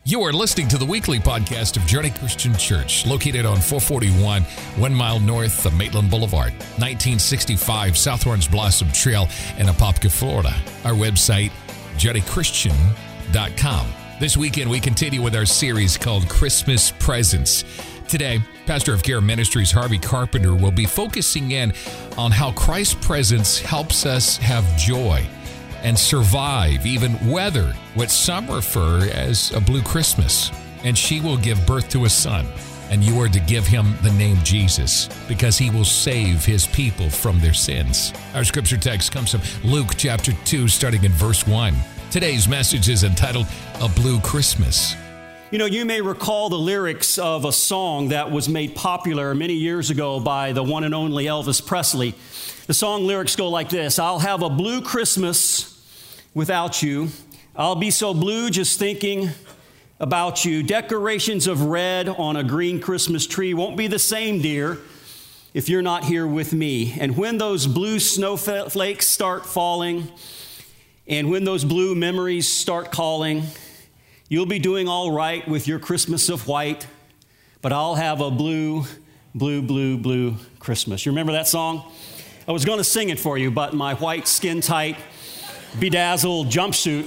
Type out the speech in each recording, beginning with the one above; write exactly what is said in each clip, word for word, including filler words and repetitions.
You are listening to the weekly podcast of Journey Christian Church, located on four forty-one, one mile north of Maitland Boulevard, nineteen sixty-five South Orange Blossom Trail in Apopka, Florida. Our website, journey christian dot com. This weekend, we continue with our series called Christmas Presents. Today, Pastor of Care Ministries Harvey Carpenter will be focusing in on how Christ's presence helps us have joy and survive, even weather what some refer as a blue Christmas. And she will give birth to a son, and you are to give him the name Jesus, because he will save his people from their sins. Our scripture text comes from Luke chapter two, starting in verse one. Today's message is entitled, A Blue Christmas. You know, you may recall the lyrics of a song that was made popular many years ago by the one and only Elvis Presley. The song lyrics go like this: I'll have a blue Christmas without you. I'll be so blue just thinking about you. Decorations of red on a green Christmas tree won't be the same, dear, if you're not here with me. And when those blue snowflakes start falling, and when those blue memories start calling, you'll be doing all right with your Christmas of white, but I'll have a blue, blue, blue, blue Christmas. You remember that song? I was going to sing it for you, but my white, skin-tight, bedazzled jumpsuit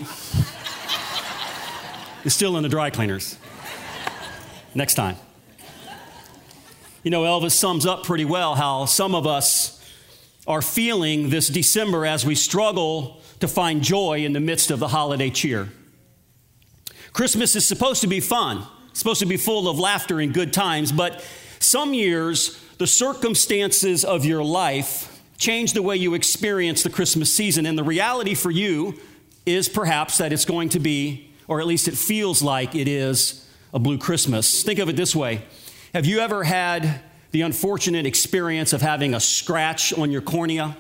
is still in the dry cleaners. Next time. You know, Elvis sums up pretty well how some of us are feeling this December as we struggle to find joy in the midst of the holiday cheer. Christmas is supposed to be fun, it's supposed to be full of laughter and good times, but some years, the circumstances of your life change the way you experience the Christmas season. And the reality for you is perhaps that it's going to be, or at least it feels like it is, a blue Christmas. Think of it this way. Have you ever had the unfortunate experience of having a scratch on your cornea?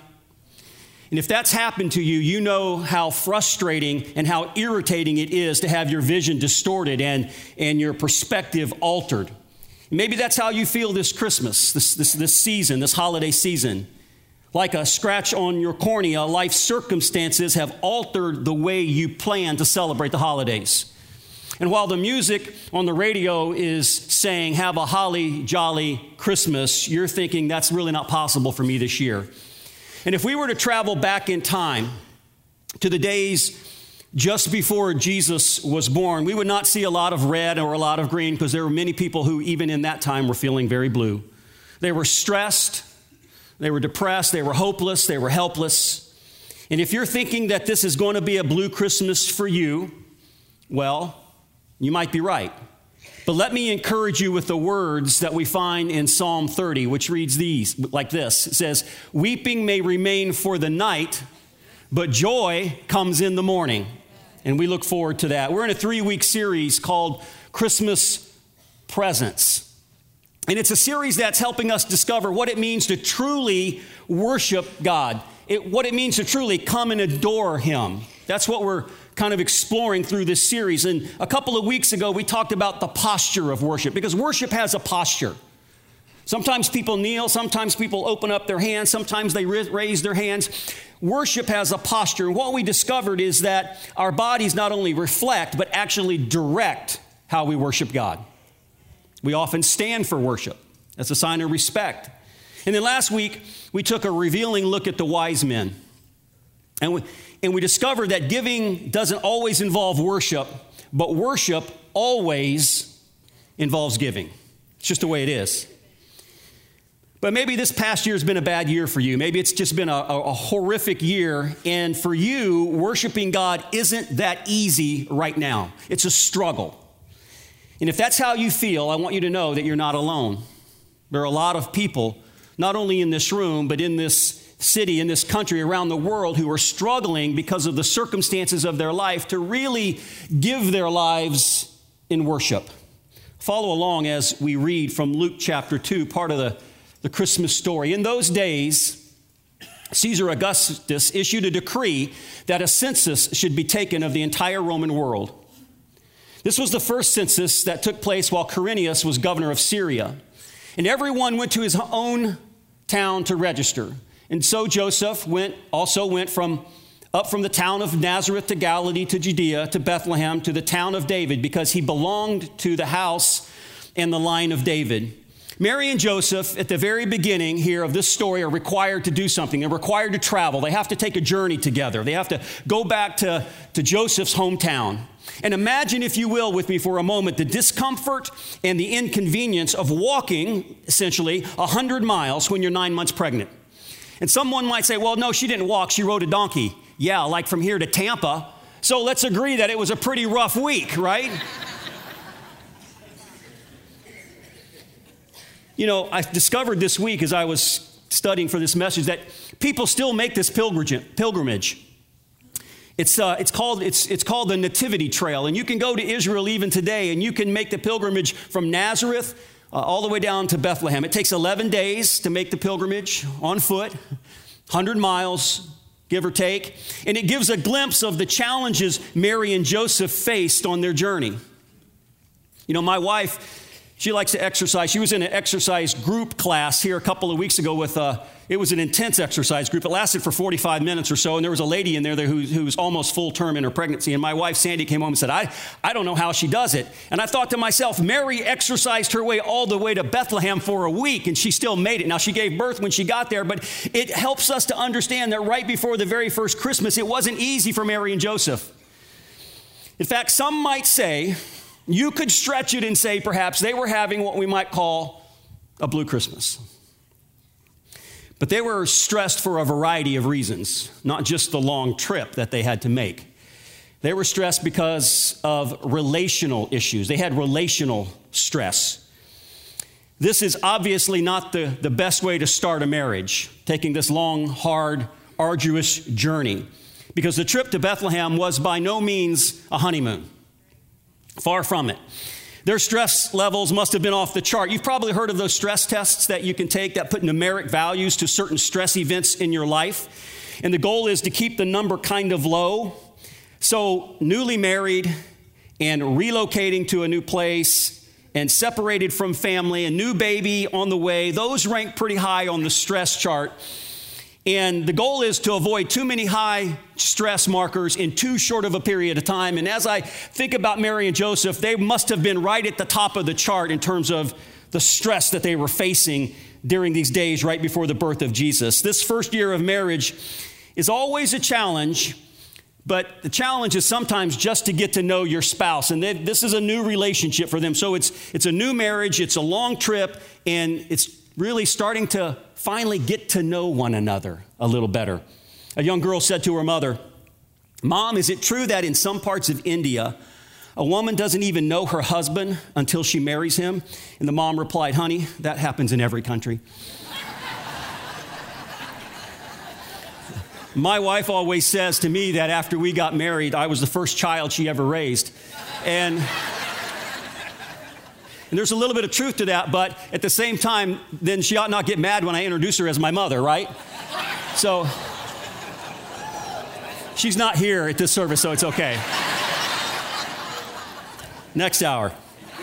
And if that's happened to you, you know how frustrating and how irritating it is to have your vision distorted and, and your perspective altered. Maybe that's how you feel this Christmas, this, this, this season, this holiday season. Like a scratch on your cornea, life circumstances have altered the way you plan to celebrate the holidays. And while the music on the radio is saying, have a holly jolly Christmas, you're thinking that's really not possible for me this year. And if we were to travel back in time to the days just before Jesus was born, we would not see a lot of red or a lot of green, because there were many people who even in that time were feeling very blue. They were stressed. They were depressed, they were hopeless, they were helpless. And if you're thinking that this is going to be a blue Christmas for you, well, you might be right. But let me encourage you with the words that we find in Psalm thirty, which reads these, like this. It says, weeping may remain for the night, but joy comes in the morning. And we look forward to that. We're in a three-week series called Christmas Presents. And it's a series that's helping us discover what it means to truly worship God, it, what it means to truly come and adore Him. That's what we're kind of exploring through this series. And a couple of weeks ago, we talked about the posture of worship, because worship has a posture. Sometimes people kneel, sometimes people open up their hands, sometimes they raise their hands. Worship has a posture. And what we discovered is that our bodies not only reflect, but actually direct how we worship God. We often stand for worship. That's a sign of respect. And then last week, we took a revealing look at the wise men. And we, and we discovered that giving doesn't always involve worship, but worship always involves giving. It's just the way it is. But maybe this past year has been a bad year for you. Maybe it's just been a, a, a horrific year. And for you, worshiping God isn't that easy right now. It's a struggle. And if that's how you feel, I want you to know that you're not alone. There are a lot of people, not only in this room, but in this city, in this country, around the world, who are struggling because of the circumstances of their life to really give their lives in worship. Follow along as we read from Luke chapter two, part of the, the Christmas story. In those days, Caesar Augustus issued a decree that a census should be taken of the entire Roman world. This was the first census that took place while Quirinius was governor of Syria. And everyone went to his own town to register. And so Joseph went, also went from up from the town of Nazareth to Galilee to Judea to Bethlehem to the town of David, because he belonged to the house and the line of David. Mary and Joseph, at the very beginning here of this story, are required to do something. They're required to travel. They have to take a journey together. They have to go back to, to Joseph's hometown. And imagine, if you will, with me for a moment, the discomfort and the inconvenience of walking, essentially, one hundred miles when you're nine months pregnant. And someone might say, well, no, she didn't walk. She rode a donkey. Yeah, like from here to Tampa. So let's agree that it was a pretty rough week, right? You know, I discovered this week as I was studying for this message that people still make this pilgrimage. It's, uh, it's, called, it's, it's called the Nativity Trail. And you can go to Israel even today, and you can make the pilgrimage from Nazareth uh, all the way down to Bethlehem. It takes eleven days to make the pilgrimage on foot, one hundred miles, give or take. And it gives a glimpse of the challenges Mary and Joseph faced on their journey. You know, my wife, she likes to exercise. She was in an exercise group class here a couple of weeks ago with, uh, it was an intense exercise group. It lasted for forty-five minutes or so, and there was a lady in there who, who was almost full term in her pregnancy. And my wife, Sandy, came home and said, I, I don't know how she does it. And I thought to myself, Mary exercised her way all the way to Bethlehem for a week, and she still made it. Now, she gave birth when she got there, but it helps us to understand that right before the very first Christmas, it wasn't easy for Mary and Joseph. In fact, some might say, you could stretch it and say perhaps they were having what we might call a blue Christmas. But they were stressed for a variety of reasons, not just the long trip that they had to make. They were stressed because of relational issues. They had relational stress. This is obviously not the, the best way to start a marriage, taking this long, hard, arduous journey, because the trip to Bethlehem was by no means a honeymoon. Far from it. Their stress levels must have been off the chart. You've probably heard of those stress tests that you can take that put numeric values to certain stress events in your life. And the goal is to keep the number kind of low. So newly married and relocating to a new place and separated from family, a new baby on the way, those rank pretty high on the stress chart. And the goal is to avoid too many high stress markers in too short of a period of time. And as I think about Mary and Joseph, they must have been right at the top of the chart in terms of the stress that they were facing during these days right before the birth of Jesus. This first year of marriage is always a challenge, but the challenge is sometimes just to get to know your spouse. And they, this is a new relationship for them. So it's, it's a new marriage, it's a long trip, and it's really starting to finally get to know one another a little better. A young girl said to her mother, Mom, is it true that in some parts of India, a woman doesn't even know her husband until she marries him? And the mom replied, honey, that happens in every country. My wife always says to me that after we got married, I was the first child she ever raised. And And there's a little bit of truth to that, but at the same time, then she ought not get mad when I introduce her as my mother, right? So she's not here at this service, so it's okay. Next hour.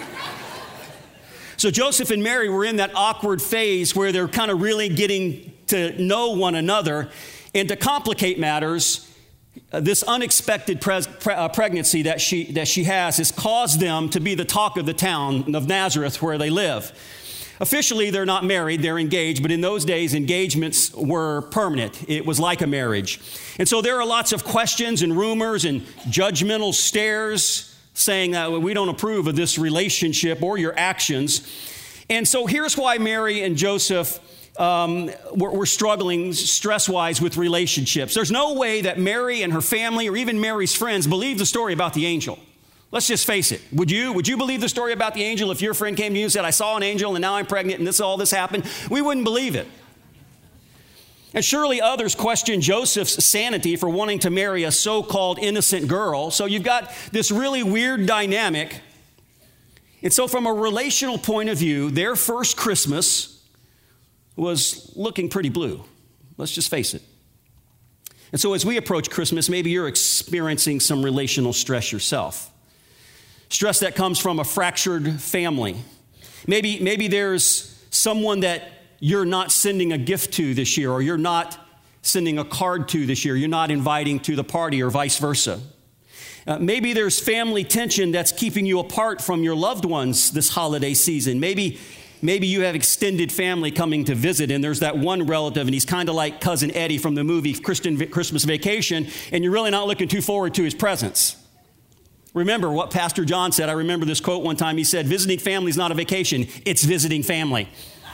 So Joseph and Mary were in that awkward phase where they're kind of really getting to know one another. And to complicate matters, Uh, this unexpected pres- pre- uh, pregnancy that she, that she has has caused them to be the talk of the town of Nazareth where they live. Officially, they're not married, they're engaged, but in those days, engagements were permanent. It was like a marriage. And so there are lots of questions and rumors and judgmental stares saying that well, we don't approve of this relationship or your actions. And so here's why Mary and Joseph Um, we're, we're struggling stress-wise with relationships. There's no way that Mary and her family or even Mary's friends believe the story about the angel. Let's just face it. Would you? Would you believe the story about the angel if your friend came to you and said, I saw an angel and now I'm pregnant and this all this happened? We wouldn't believe it. And surely others question Joseph's sanity for wanting to marry a so-called innocent girl. So you've got this really weird dynamic. And so from a relational point of view, their first Christmas was looking pretty blue. Let's just face it. And so as we approach Christmas, maybe you're experiencing some relational stress yourself. Stress that comes from a fractured family. Maybe, maybe there's someone that you're not sending a gift to this year, or you're not sending a card to this year, you're not inviting to the party, or vice versa. Uh, maybe there's family tension that's keeping you apart from your loved ones this holiday season. Maybe, maybe you have extended family coming to visit, and there's that one relative, and he's kind of like Cousin Eddie from the movie Christian Christmas Vacation, and you're really not looking too forward to his presence. Remember what Pastor John said. I remember this quote one time. He said, visiting family is not a vacation, it's visiting family.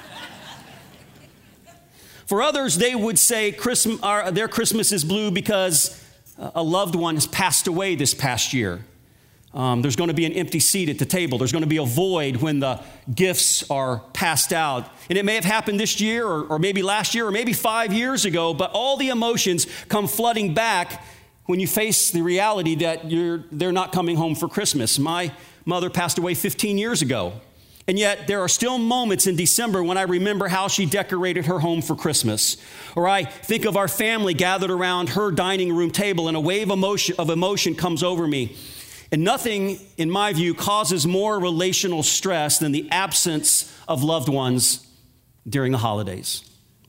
For others, they would say Christmas, our, their Christmas is blue because a loved one has passed away this past year. Um, there's going to be an empty seat at the table. There's going to be a void when the gifts are passed out. And it may have happened this year or, or maybe last year or maybe five years ago, but all the emotions come flooding back when you face the reality that you're, they're not coming home for Christmas. My mother passed away fifteen years ago. And yet there are still moments in December when I remember how she decorated her home for Christmas. Or I think of our family gathered around her dining room table and a wave of emotion, of emotion comes over me. And nothing, in my view, causes more relational stress than the absence of loved ones during the holidays.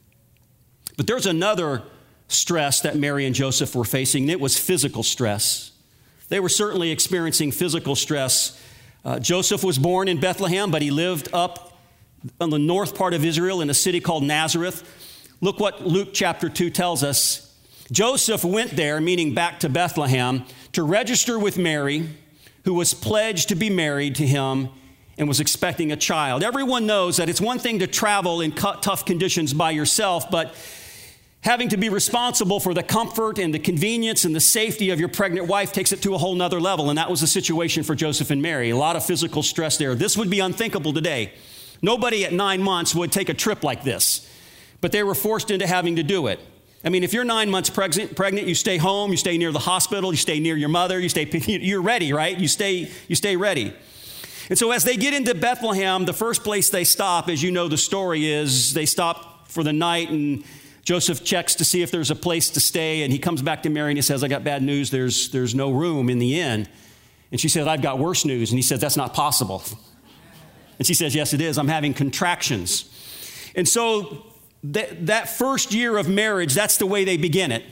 But there's another stress that Mary and Joseph were facing, and it was physical stress. They were certainly experiencing physical stress. Uh, Joseph was born in Bethlehem, but he lived up on the north part of Israel in a city called Nazareth. Look what Luke chapter two tells us. Joseph went there, meaning back to Bethlehem, to register with Mary, who was pledged to be married to him and was expecting a child. Everyone knows that it's one thing to travel in tough conditions by yourself, but having to be responsible for the comfort and the convenience and the safety of your pregnant wife takes it to a whole nother level. And that was the situation for Joseph and Mary. A lot of physical stress there. This would be unthinkable today. Nobody at nine months would take a trip like this, but they were forced into having to do it. I mean, if you're nine months pregnant, pregnant, you stay home, you stay near the hospital, you stay near your mother, you stay, you're ready, right? You stay, you stay ready. And so as they get into Bethlehem, the first place they stop, as you know the story is, they stop for the night, and Joseph checks to see if there's a place to stay, and he comes back to Mary and he says, I got bad news, there's, there's no room in the inn. And she says, I've got worse news. And he says, that's not possible. And she says, yes, it is. I'm having contractions. And so that, that first year of marriage, that's the way they begin it,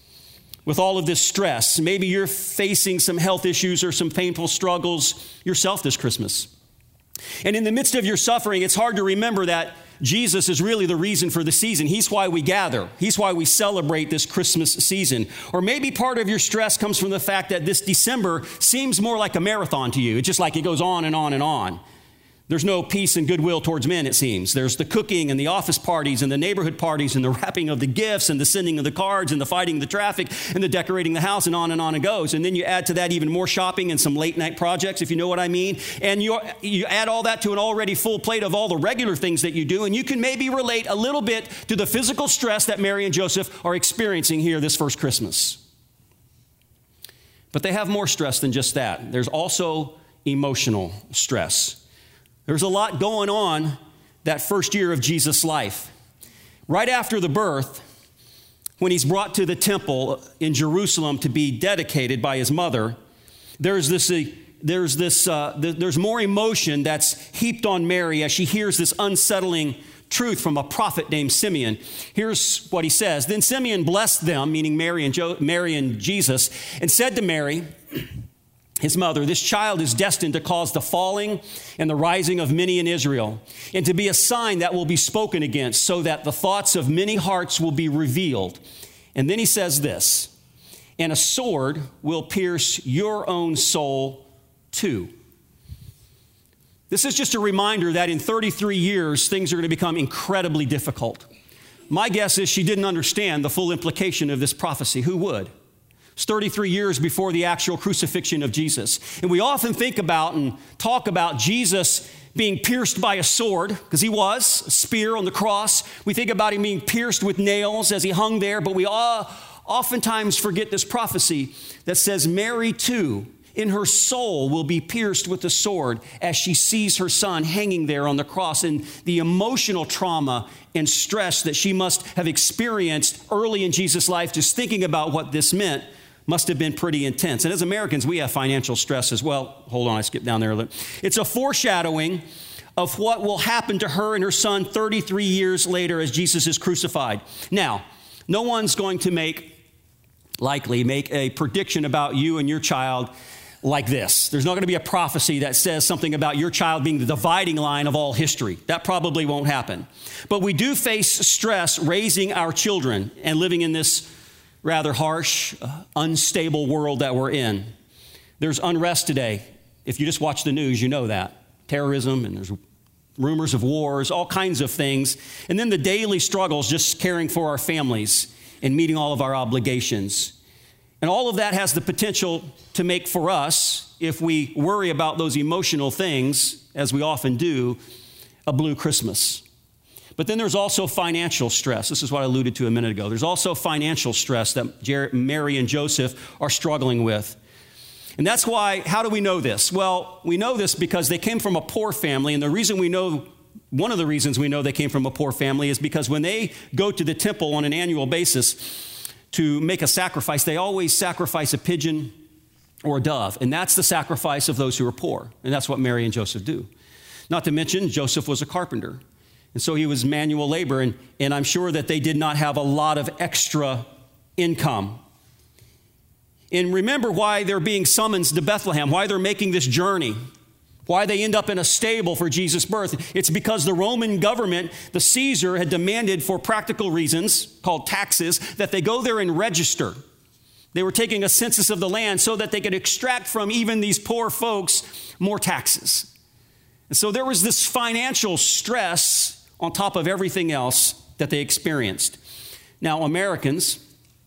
with all of this stress. Maybe you're facing some health issues or some painful struggles yourself this Christmas. And in the midst of your suffering, it's hard to remember that Jesus is really the reason for the season. He's why we gather. He's why we celebrate this Christmas season. Or maybe part of your stress comes from the fact that this December seems more like a marathon to you. It's just like it goes on and on and on. There's no peace and goodwill towards men, it seems. There's the cooking and the office parties and the neighborhood parties and the wrapping of the gifts and the sending of the cards and the fighting the traffic and the decorating the house, and on and on it goes. And then you add to that even more shopping and some late night projects, if you know what I mean. And you you add all that to an already full plate of all the regular things that you do, and you can maybe relate a little bit to the physical stress that Mary and Joseph are experiencing here this first Christmas. But they have more stress than just that. There's also emotional stress. There's a lot going on that first year of Jesus' life. Right after the birth, when he's brought to the temple in Jerusalem to be dedicated by his mother, there's this, uh, there's this, uh, th- there's more emotion that's heaped on Mary as she hears this unsettling truth from a prophet named Simeon. Here's what he says. Then Simeon blessed them, meaning Mary and, jo- Mary and Jesus, and said to Mary, his mother, this child is destined to cause the falling and the rising of many in Israel, and to be a sign that will be spoken against, so that the thoughts of many hearts will be revealed. And then he says this, and a sword will pierce your own soul too. This is just a reminder that in thirty-three years, things are going to become incredibly difficult. My guess is she didn't understand the full implication of this prophecy. Who would? It's thirty-three years before the actual crucifixion of Jesus. And we often think about and talk about Jesus being pierced by a sword, because he was, a spear on the cross. We think about him being pierced with nails as he hung there, but we all oftentimes forget this prophecy that says Mary too, in her soul, will be pierced with the sword as she sees her son hanging there on the cross, and the emotional trauma and stress that she must have experienced early in Jesus' life, just thinking about what this meant, must have been pretty intense. And as Americans, we have financial stress as well. Hold on, I skipped down there a little. It's a foreshadowing of what will happen to her and her son thirty-three years later as Jesus is crucified. Now, No one's going to make, likely, make a prediction about you and your child like this. There's not going to be a prophecy that says something about your child being the dividing line of all history. That probably won't happen. But we do face stress raising our children and living in this rather harsh, uh, unstable world that we're in. There's unrest today. If you just watch the news, you know that. Terrorism, and there's rumors of wars, all kinds of things. And then the daily struggles just caring for our families and meeting all of our obligations. And all of that has the potential to make for us, if we worry about those emotional things, as we often do, a blue Christmas. But then there's also financial stress. This is what I alluded to a minute ago. There's also financial stress that Jer- Mary and Joseph are struggling with. And that's why, how do we know this? Well, we know this because they came from a poor family, and the reason we know, one of the reasons we know they came from a poor family is because when they go to the temple on an annual basis to make a sacrifice, they always sacrifice a pigeon or a dove, and that's the sacrifice of those who are poor, and that's what Mary and Joseph do. Not to mention, Joseph was a carpenter, and so he was manual labor, and, and I'm sure that they did not have a lot of extra income. And remember why they're being summoned to Bethlehem, why they're making this journey, why they end up in a stable for Jesus' birth. It's because the Roman government, the Caesar, had demanded for practical reasons, called taxes, that they go there and register. They were taking a census of the land so that they could extract from even these poor folks more taxes. And so there was this financial stress on top of everything else that they experienced. Now, Americans,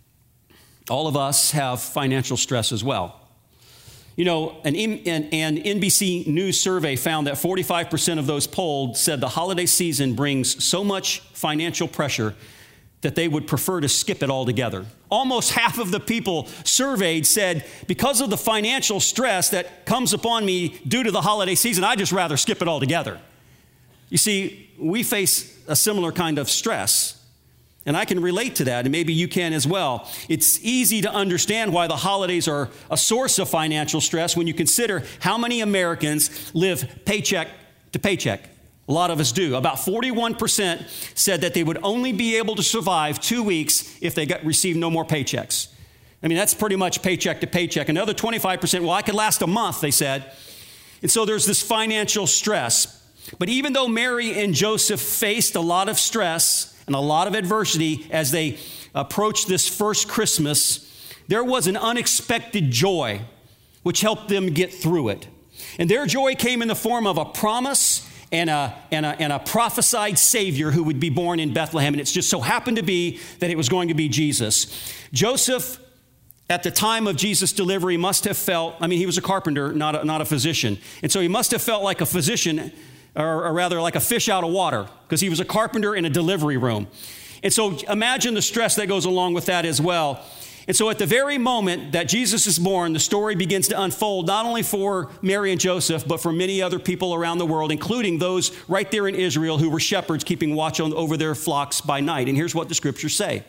all of us have financial stress as well. You know, an, an, an N B C News survey found that forty-five percent of those polled said the holiday season brings so much financial pressure that they would prefer to skip it altogether. Almost half of the people surveyed said, because of the financial stress that comes upon me due to the holiday season, I'd just rather skip it altogether. You see, we face a similar kind of stress. And I can relate to that, and maybe you can as well. It's easy to understand why the holidays are a source of financial stress when you consider how many Americans live paycheck to paycheck. A lot of us do. About forty-one percent said that they would only be able to survive two weeks if they got received no more paychecks. I mean, that's pretty much paycheck to paycheck. Another twenty-five percent, well, I could last a month, they said. And so there's this financial stress. But even though Mary and Joseph faced a lot of stress and a lot of adversity as they approached this first Christmas, there was an unexpected joy which helped them get through it. And their joy came in the form of a promise and a, and a, and a prophesied Savior who would be born in Bethlehem. And it just so happened to be that it was going to be Jesus. Joseph, at the time of Jesus' delivery, must have felt, I mean, he was a carpenter, not a, not a physician. And so he must have felt like a physician, or, or rather like a fish out of water, because he was a carpenter in a delivery room. And so imagine the stress that goes along with that as well. And so at the very moment that Jesus is born, the story begins to unfold, not only for Mary and Joseph, but for many other people around the world, including those right there in Israel who were shepherds keeping watch on, over their flocks by night. And here's what the scriptures say.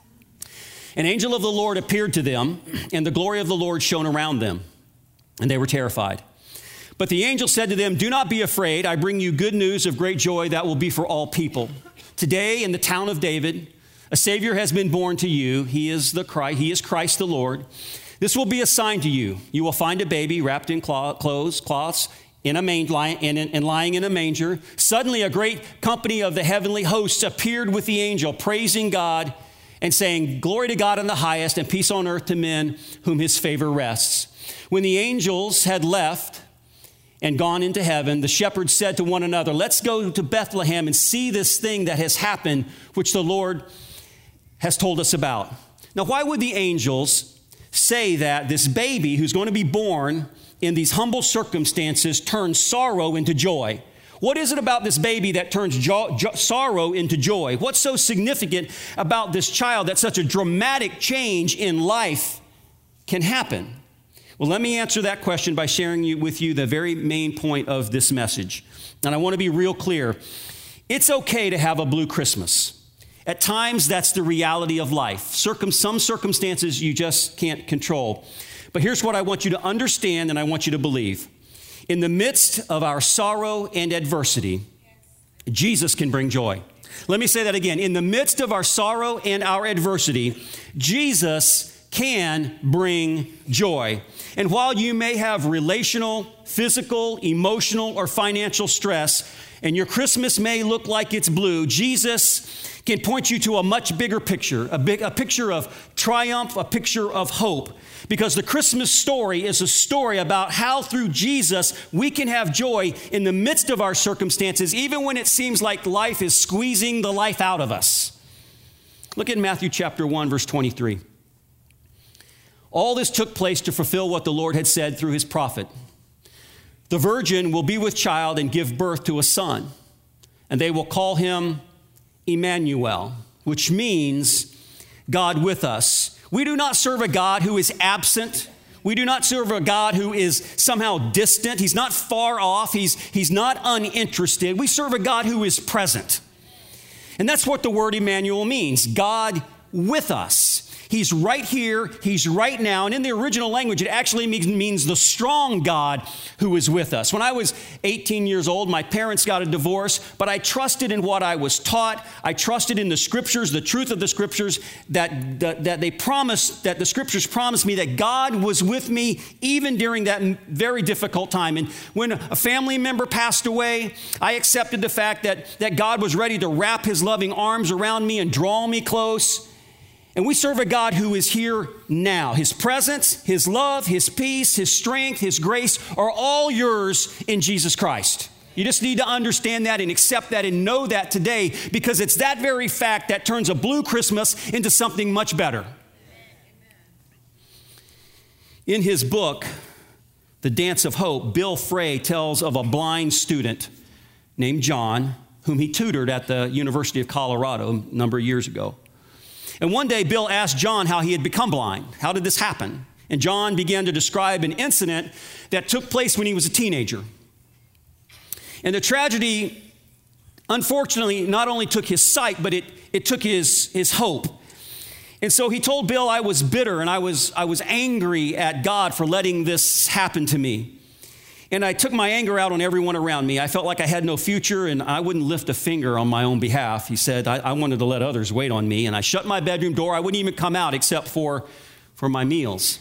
An angel of the Lord appeared to them, and the glory of the Lord shone around them, and they were terrified. But the angel said to them, "Do not be afraid. I bring you good news of great joy that will be for all people. Today in the town of David, a Savior has been born to you. He is the Christ, he is Christ the Lord. This will be a sign to you. You will find a baby wrapped in clothes, cloths, in a manger, and, and lying in a manger." Suddenly a great company of the heavenly hosts appeared with the angel, praising God and saying, "Glory to God in the highest, and peace on earth to men whom his favor rests." When the angels had left and gone into heaven, the shepherds said to one another, "Let's go to Bethlehem and see this thing that has happened, which the Lord has told us about." Now, why would the angels say that this baby who's going to be born in these humble circumstances turns sorrow into joy? What is it about this baby that turns jo- jo- sorrow into joy? What's so significant about this child that such a dramatic change in life can happen? Well, let me answer that question by sharing you, with you the very main point of this message. And I want to be real clear. It's okay to have a blue Christmas. At times, that's the reality of life. Circum- some circumstances you just can't control. But here's what I want you to understand and I want you to believe. In the midst of our sorrow and adversity, Jesus can bring joy. Let me say that again. In the midst of our sorrow and our adversity, Jesus can bring joy. And while you may have relational, physical, emotional, or financial stress, and your Christmas may look like it's blue, Jesus can point you to a much bigger picture, a big, a picture of triumph, a picture of hope. Because the Christmas story is a story about how through Jesus we can have joy in the midst of our circumstances, even when it seems like life is squeezing the life out of us. Look at Matthew chapter one, verse twenty-three. All this took place to fulfill what the Lord had said through his prophet. The virgin will be with child and give birth to a son, and they will call him Emmanuel, which means God with us. We do not serve a God who is absent. We do not serve a God who is somehow distant. He's not far off. He's, he's not uninterested. We serve a God who is present. And that's what the word Emmanuel means, God with us. He's right here, he's right now. And in the original language, it actually means, means the strong God who is with us. When I was eighteen years old, my parents got a divorce, but I trusted in what I was taught. I trusted in the scriptures, the truth of the scriptures, that, that, that they promised, that the scriptures promised me that God was with me even during that very difficult time. And when a family member passed away, I accepted the fact that, that God was ready to wrap his loving arms around me and draw me close. And we serve a God who is here now. His presence, his love, his peace, his strength, his grace are all yours in Jesus Christ. You just need to understand that and accept that and know that today, because it's that very fact that turns a blue Christmas into something much better. In his book, The Dance of Hope, Bill Frey tells of a blind student named John, whom he tutored at the University of Colorado a number of years ago. And one day, Bill asked John how he had become blind. How did this happen? And John began to describe an incident that took place when he was a teenager. And the tragedy, unfortunately, not only took his sight, but it, it took his, his hope. And so he told Bill, I was bitter and I was, I was angry at God for letting this happen to me. And I took my anger out on everyone around me. I felt like I had no future and I wouldn't lift a finger on my own behalf. He said, I, I wanted to let others wait on me. And I shut my bedroom door. I wouldn't even come out except for, for my meals.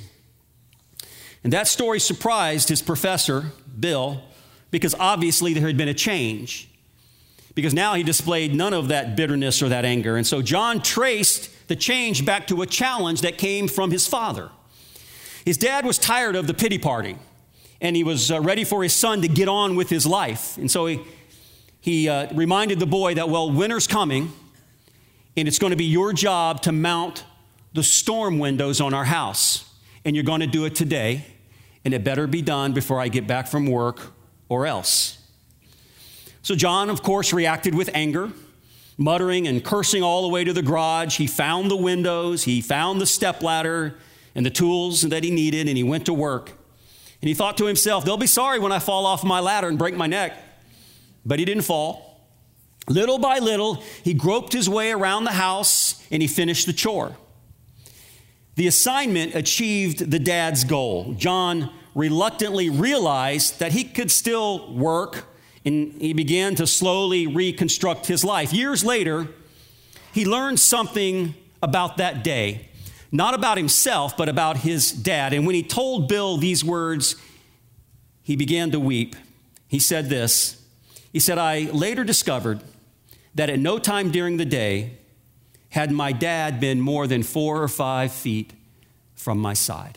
And that story surprised his professor, Bill, because obviously there had been a change. Because now he displayed none of that bitterness or that anger. And so John traced the change back to a challenge that came from his father. His dad was tired of the pity party. And he was uh, ready for his son to get on with his life. And so he, he uh, reminded the boy that, well, winter's coming, and it's going to be your job to mount the storm windows on our house. And you're going to do it today, and it better be done before I get back from work or else. So John, of course, reacted with anger, muttering and cursing all the way to the garage. He found the windows, he found the stepladder and the tools that he needed, and he went to work. And he thought to himself, they'll be sorry when I fall off my ladder and break my neck. But he didn't fall. Little by little, he groped his way around the house and he finished the chore. The assignment achieved the dad's goal. John reluctantly realized that he could still work, and he began to slowly reconstruct his life. Years later, he learned something about that day. Not about himself, but about his dad. And when he told Bill these words, he began to weep. He said this. He said, I later discovered that at no time during the day had my dad been more than four or five feet from my side.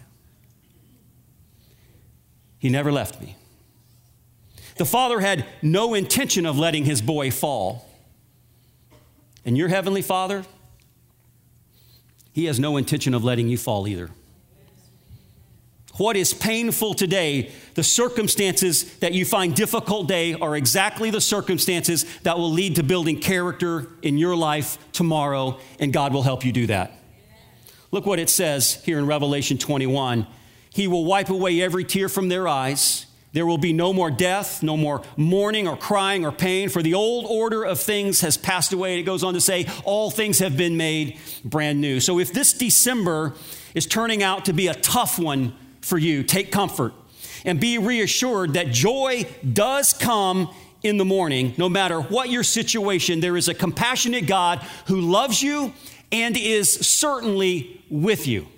He never left me. The father had no intention of letting his boy fall. And your heavenly Father, he has no intention of letting you fall either. What is painful today, the circumstances that you find difficult today are exactly the circumstances that will lead to building character in your life tomorrow, and God will help you do that. Look what it says here in Revelation twenty-one. He will wipe away every tear from their eyes. There will be no more death, no more mourning or crying or pain, for the old order of things has passed away. It goes on to say, all things have been made brand new. So if this December is turning out to be a tough one for you, take comfort and be reassured that joy does come in the morning, no matter what your situation, there is a compassionate God who loves you and is certainly with you.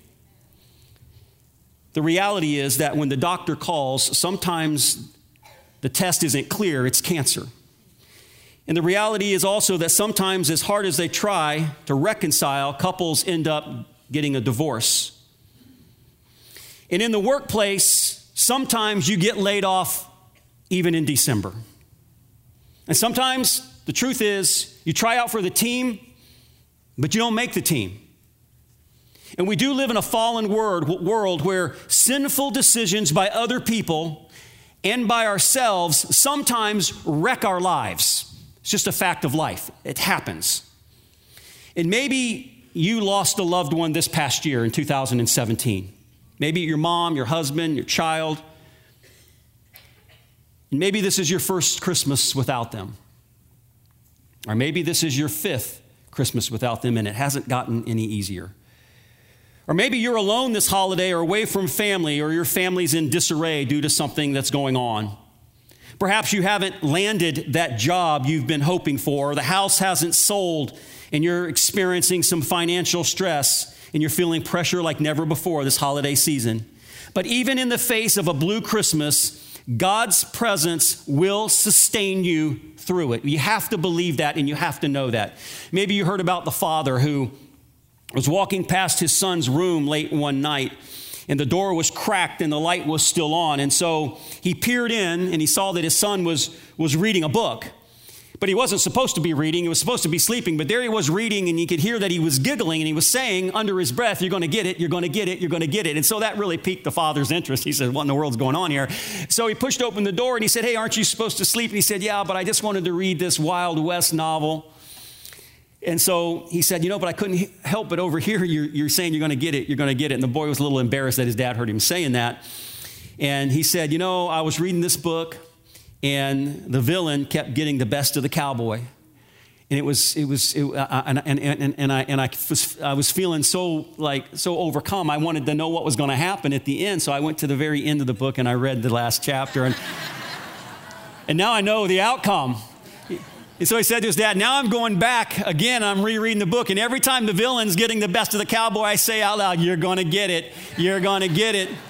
The reality is that when the doctor calls, sometimes the test isn't clear, it's cancer. And the reality is also that sometimes, as hard as they try to reconcile, couples end up getting a divorce. And in the workplace, sometimes you get laid off even in December. And sometimes the truth is you try out for the team, but you don't make the team. And we do live in a fallen world where sinful decisions by other people and by ourselves sometimes wreck our lives. It's just a fact of life. It happens. And maybe you lost a loved one this past year in two thousand seventeen. Maybe your mom, your husband, your child. And maybe this is your first Christmas without them. Or maybe this is your fifth Christmas without them, and it hasn't gotten any easier. Or maybe you're alone this holiday or away from family, or your family's in disarray due to something that's going on. Perhaps you haven't landed that job you've been hoping for, or the house hasn't sold, and you're experiencing some financial stress, and you're feeling pressure like never before this holiday season. But even in the face of a blue Christmas, God's presence will sustain you through it. You have to believe that, and you have to know that. Maybe you heard about the father who was walking past his son's room late one night, and the door was cracked and the light was still on. And so he peered in and he saw that his son was, was reading a book. But he wasn't supposed to be reading. He was supposed to be sleeping. But there he was reading, and he could hear that he was giggling, and he was saying under his breath, "You're going to get it, you're going to get it, you're going to get it." And so that really piqued the father's interest. He said, "What in the world's going on here?" So he pushed open the door and he said, "Hey, aren't you supposed to sleep?" And he said, "Yeah, but I just wanted to read this Wild West novel." And so he said, "You know, but I couldn't help but overhear you're, you're saying you're going to get it, you're going to get it." And the boy was a little embarrassed that his dad heard him saying that. And he said, "You know, I was reading this book, and the villain kept getting the best of the cowboy. And it was, it was, it, uh, and, and, and, and I, and I was, I was feeling so like, so overcome. I wanted to know what was going to happen at the end. So I went to the very end of the book and I read the last chapter, and, and now I know the outcome." And so he said to his dad, "Now I'm going back again. I'm rereading the book. And every time the villain's getting the best of the cowboy, I say out loud, 'You're going to get it. You're going to get it.'"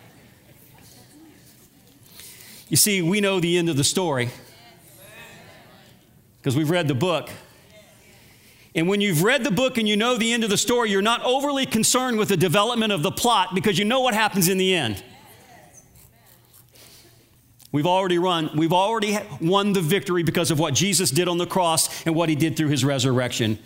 You see, we know the end of the story because we've read the book. And when you've read the book and you know the end of the story, you're not overly concerned with the development of the plot because you know what happens in the end. We've already run, we've already won the victory because of what Jesus did on the cross and what he did through his resurrection.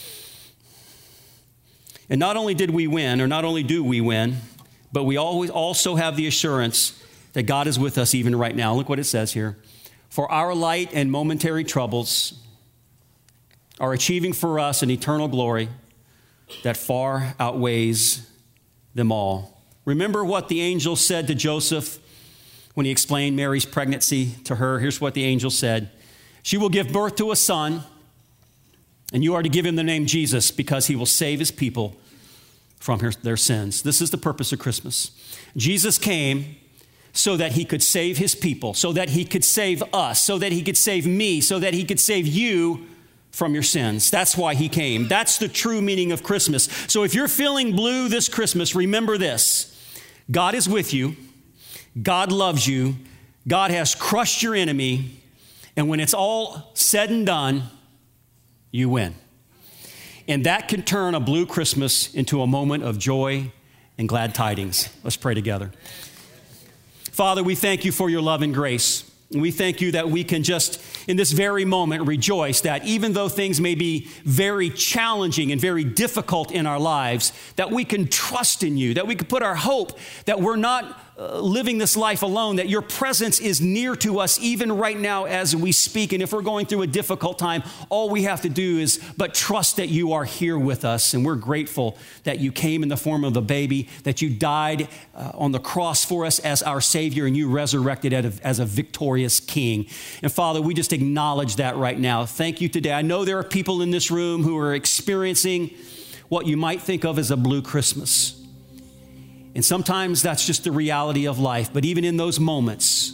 And not only did we win, or not only do we win, but we always also have the assurance that God is with us even right now. Look what it says here. "For our light and momentary troubles are achieving for us an eternal glory that far outweighs them all." Remember what the angel said to Joseph when he explained Mary's pregnancy to her. Here's what the angel said. "She will give birth to a son, and you are to give him the name Jesus because he will save his people from her, their sins." This is the purpose of Christmas. Jesus came so that he could save his people, so that he could save us, so that he could save me, so that he could save you from your sins. That's why he came. That's the true meaning of Christmas. So if you're feeling blue this Christmas, remember this. God is with you. God loves you. God has crushed your enemy. And when it's all said and done, you win. And that can turn a blue Christmas into a moment of joy and glad tidings. Let's pray together. Father, we thank you for your love and grace. And we thank you that we can just, in this very moment, rejoice that even though things may be very challenging and very difficult in our lives, that we can trust in you, that we can put our hope that we're not uh, living this life alone, that your presence is near to us even right now as we speak. And if we're going through a difficult time, all we have to do is but trust that you are here with us. And we're grateful that you came in the form of a baby, that you died uh, on the cross for us as our Savior, and you resurrected as a, as a victorious King. And Father, we just acknowledge that right now. Thank you today. I know there are people in this room who are experiencing what you might think of as a blue Christmas. And sometimes that's just the reality of life. But even in those moments,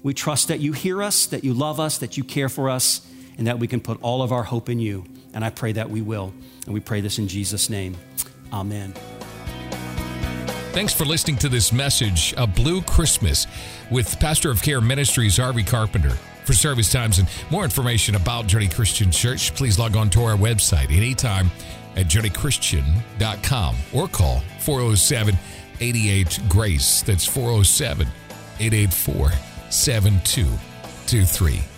We trust that you hear us, that you love us, that you care for us, and that we can put all of our hope in you. And I pray that we will. And we pray this in Jesus' name. Amen. Thanks for listening to this message, A Blue Christmas, with Pastor of Care Ministries, Harvey Carpenter. For service times and more information about Journey Christian Church, please log on to our website anytime at journey christian dot com or call four oh seven, eight eight, GRACE. That's four oh seven, eight eight four, seven two two three.